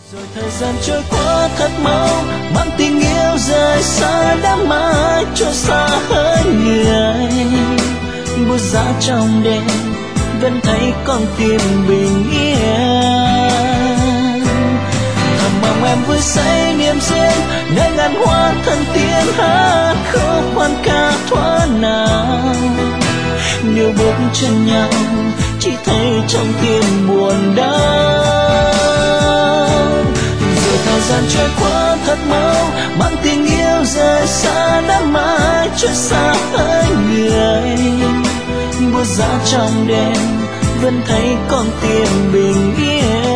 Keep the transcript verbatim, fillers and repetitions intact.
Rồi thời gian trôi qua thật mau, mang tình yêu rời xa đã mãi trôi xa hơn người. Buốt giá trong đêm vẫn thấy con tim bình yên. Thầm mong em vui say niềm riêng, nơi ngàn hoa thần tiên hát khúc hoan ca thuở nào. Nếu bước chân nhau chỉ thấy trong tim buồn đau. Rồi thời gian trôi qua thật mau, mang tình yêu rời xa đã mãi trôi xa với người. Buốt giá trong đêm vẫn thấy con tim bình yên.